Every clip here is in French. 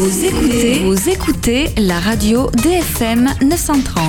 Vous écoutez la radio DFM 930.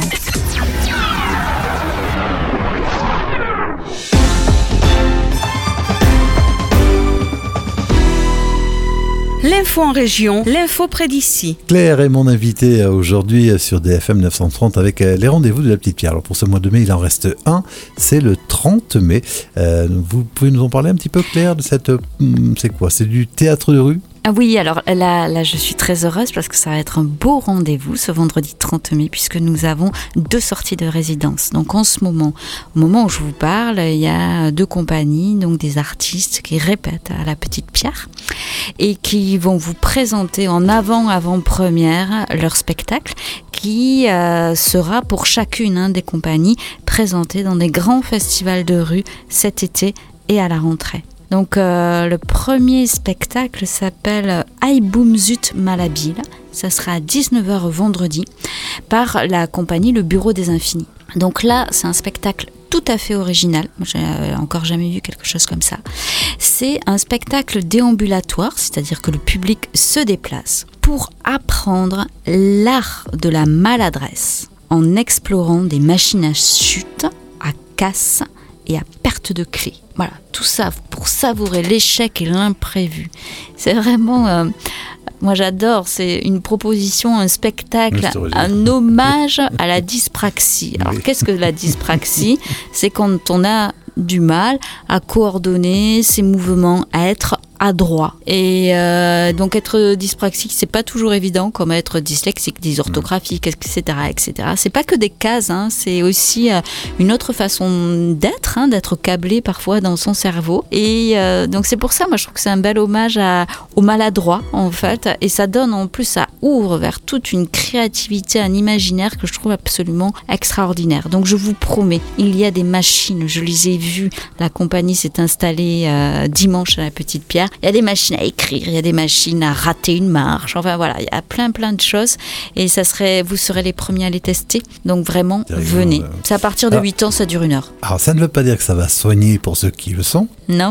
L'info en région, l'info près d'ici. Claire est mon invitée aujourd'hui sur DFM 930 avec les rendez-vous de la Petite Pierre. Alors pour ce mois de mai, il en reste un, c'est le 30 mai. Vous pouvez nous en parler un petit peu, Claire, de cette... c'est quoi ? C'est du théâtre de rue ? Ah oui, alors là, je suis très heureuse parce que ça va être un beau rendez-vous ce vendredi 30 mai puisque nous avons 2 sorties de résidence. Donc en ce moment, au moment où je vous parle, il y a 2 compagnies, donc des artistes qui répètent à la Petite Pierre et qui vont vous présenter en avant-première leur spectacle qui sera pour chacune des compagnies présenté dans des grands festivals de rue cet été et à la rentrée. Donc le premier spectacle s'appelle Aïe Boum Zut Malhabile. Ça sera à 19h vendredi par la compagnie Le Bureau des Infinis. Donc là, c'est un spectacle tout à fait original. Moi, j'ai encore jamais vu quelque chose comme ça. C'est un spectacle déambulatoire, c'est-à-dire que le public se déplace pour apprendre l'art de la maladresse en explorant des machines à chute, à casse et à perte de clés. Voilà, tout ça pour savourer l'échec et l'imprévu. C'est vraiment... moi j'adore, c'est une proposition, un spectacle, un hommage à la dyspraxie. Alors qu'est-ce que la dyspraxie ? C'est quand on a du mal à coordonner ses mouvements, à être adroit. Et donc être dyspraxique, c'est pas toujours évident, comme être dyslexique, dysorthographique, etc., etc. C'est pas que des cases, c'est aussi une autre façon d'être câblé parfois dans son cerveau. Et donc c'est pour ça, moi je trouve que c'est un bel hommage aux maladroits en fait. Et ça donne en plus, ça ouvre vers toute une créativité, un imaginaire que je trouve absolument extraordinaire. Donc je vous promets, il y a des machines, je les ai vues. La compagnie s'est installée dimanche à la Petite Pierre. Il y a des machines à écrire, il y a des machines à rater une marche. Enfin voilà, il y a plein de choses. Et vous serez les premiers à les tester. Donc vraiment, venez. C'est à partir de 8 ans, ça dure 1 heure. Alors ça ne veut pas dire que ça va soigner pour ceux qui le sont. Non,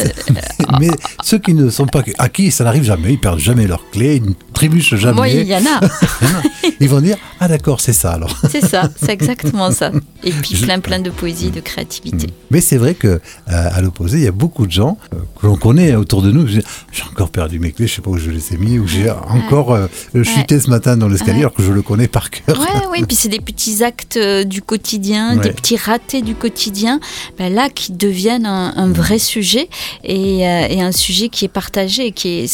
mais ceux qui ne sont pas... À qui ça n'arrive jamais, ils perdent jamais leurs clés, ils ne trébuchent jamais. Oui, il y en a. Ils vont dire, ah d'accord, c'est ça alors. C'est ça, c'est exactement ça. Et puis plein de poésie, de créativité. Mais c'est vrai qu'à l'opposé, il y a beaucoup de gens que l'on connaît autour de nous. J'ai encore perdu mes clés, je ne sais pas où je les ai mis, ou j'ai encore chuté ce matin dans l'escalier alors que je le connais par cœur. Oui, puis c'est des petits actes du quotidien, des petits ratés du quotidien, là qui deviennent un vrai sujet et un sujet qui est partagé,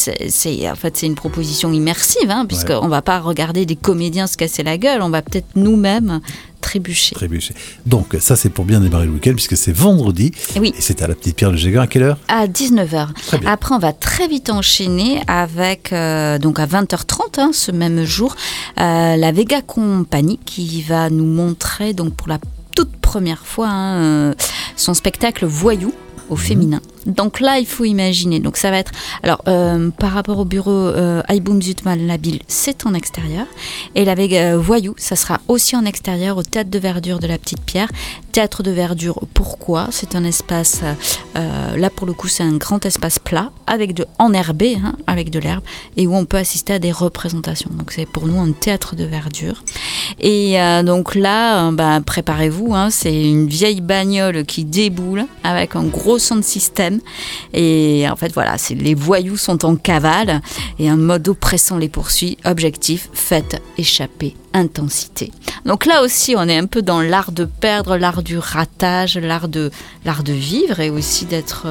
en fait c'est une proposition immersive, puisqu'on ne va pas regarder des comédiens se casser la gueule, on va peut-être nous-mêmes trébucher. Donc ça c'est pour bien démarrer le week-end puisque c'est vendredi. Oui. Et c'est à la Petite Pierre de Géguin. À quelle heure ? À 19h. Après on va très vite enchaîner avec donc à 20h30 ce même jour la Vega Company qui va nous montrer donc pour la toute première fois son spectacle Voyou au féminin. Donc là, il faut imaginer. Donc ça va être... Alors, par rapport au bureau Aïe Boum Zut Malhabile, c'est en extérieur. Et avec Voyou, ça sera aussi en extérieur au Théâtre de Verdure de la Petite Pierre. Théâtre de Verdure, pourquoi ? C'est un espace... là, pour le coup, c'est un grand espace plat, enherbé, avec de l'herbe, et où on peut assister à des représentations. Donc c'est pour nous un théâtre de verdure. Et donc là, préparez-vous, c'est une vieille bagnole qui déboule avec un gros son de système. Et en fait, voilà, les voyous sont en cavale et un mode oppressant les poursuit. Objectif, faites échapper intensité. Donc là aussi, on est un peu dans l'art de perdre, l'art du ratage, l'art de vivre et aussi d'être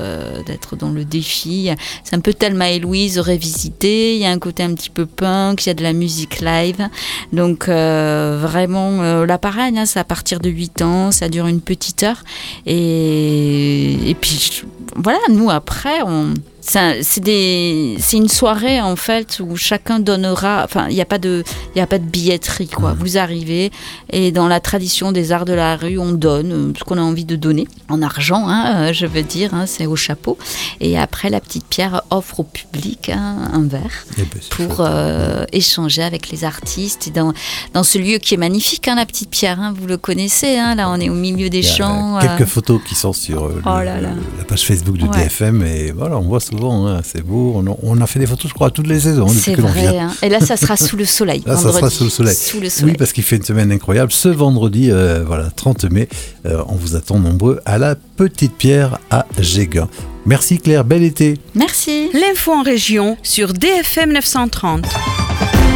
dans le défi. C'est un peu Thelma et Louise revisité. Il y a un côté un petit peu punk, il y a de la musique live. Donc vraiment, là pareil, c'est à partir de 8 ans, ça dure une petite heure. Et puis voilà, nous après, c'est une soirée en fait où chacun donnera, enfin il n'y a pas de billetterie quoi. Vous arrivez et dans la tradition des arts de la rue on donne ce qu'on a envie de donner en argent, je veux dire, c'est au chapeau. Et après la Petite Pierre offre au public un verre pour échanger avec les artistes et dans ce lieu qui est magnifique, la Petite Pierre, vous le connaissez, là on est au milieu des champs. Quelques photos qui sont sur la page Facebook Facebook de DFM et voilà, on voit souvent, hein, c'est beau. On a fait des photos, je crois, toutes les saisons. C'est vrai, hein. Et là, ça sera sous le soleil. Là, ça sera sous le soleil. Oui, parce qu'il fait une semaine incroyable. Ce vendredi, 30 mai, on vous attend nombreux à la Petite Pierre à Géguin. Merci Claire, bel été. Merci. L'info en région sur DFM 930.